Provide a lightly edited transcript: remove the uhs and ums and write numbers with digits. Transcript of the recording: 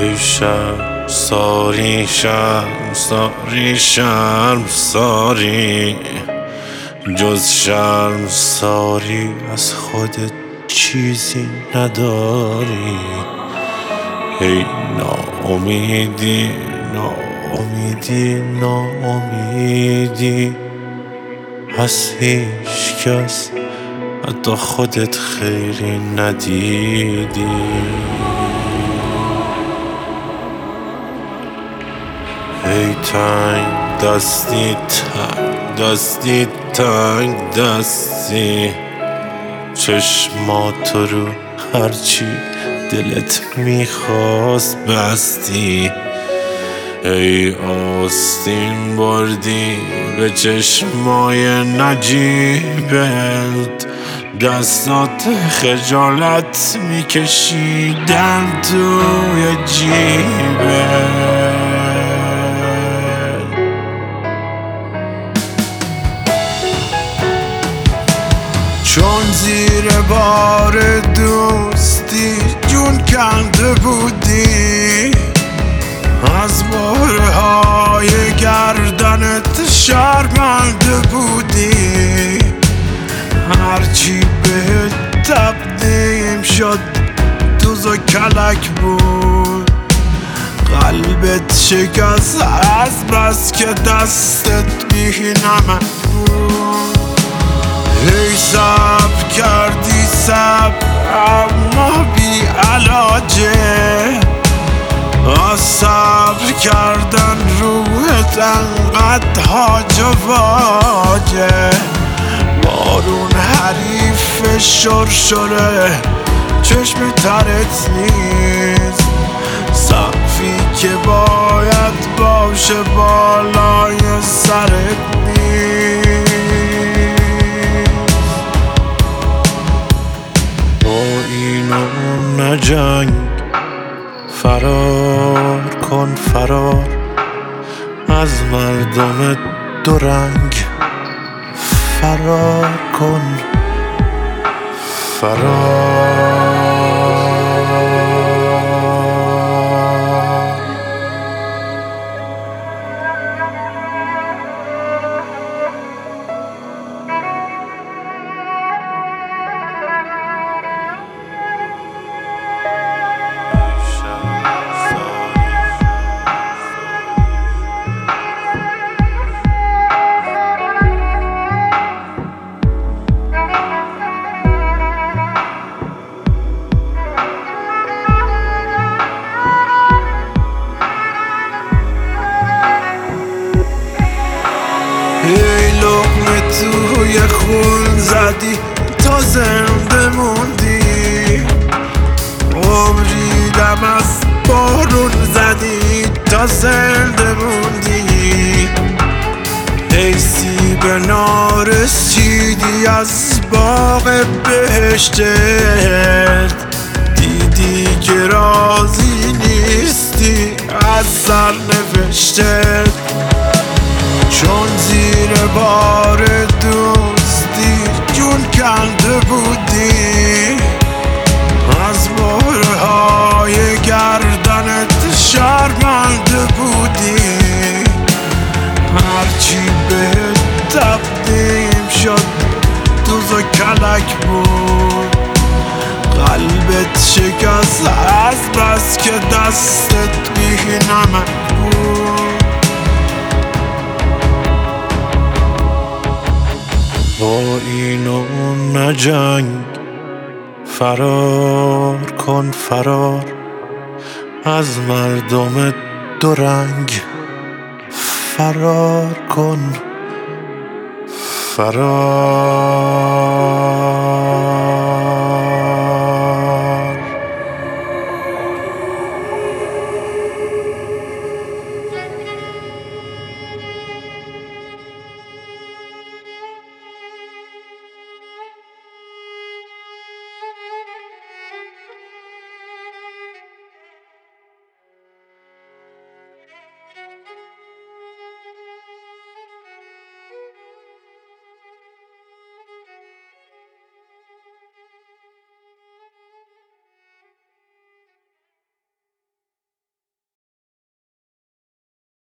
ای شرمساری شرمساری شرمساری، جز شرمساری از خودت چیزی نداری. ای ناامیدی ناامیدی ناامیدی، از هیچ کس حتی خودت خیری ندیدی. ای تنگ دستی تنگ دستی تنگ دستی، چشمات رو هرچی دلت میخواست بستی. ای آستین بردی به چشمای نجیبت، دستات خجالت میکشیدن توی جیبت. چون زیر بار دوستی جون کنده بودی، از بارهای گردنت شرمنده بودی. هرچی بهت تقدیم شد دوز و کلک بود، قلبت شکست از بس که دستت بی نمک بود. ای صبر کردی صبر اما بی علاجه، از صبر کردن روحت انقدر هاج و واجه. بارون حریف شرشره چشم ترت نیست، سقفی که باید باشه بالای سرت نیست. با اینو نجنگ، فرار کن فرار از مردم دورنگ، فرار کن فرار. ای لقمه توی خون زدی تا زنده موندی، عمری دم از بارون زدی تا زنده موندی. ای سیب نارسیدی از باغ بهشتت، دیدی که راضی نیستی از سرنوشتت. چون زیر بار دوستی جون کنده بودی، از بارهای گردنت شرمنده بودی. هرچی بهت تقدیم شد دوز و کلک بود، قلبت شکست از بس که دستت بی نمک بود. با اینو نجنگ، فرار کن فرار از مردم دورنگ، فرار کن فرار.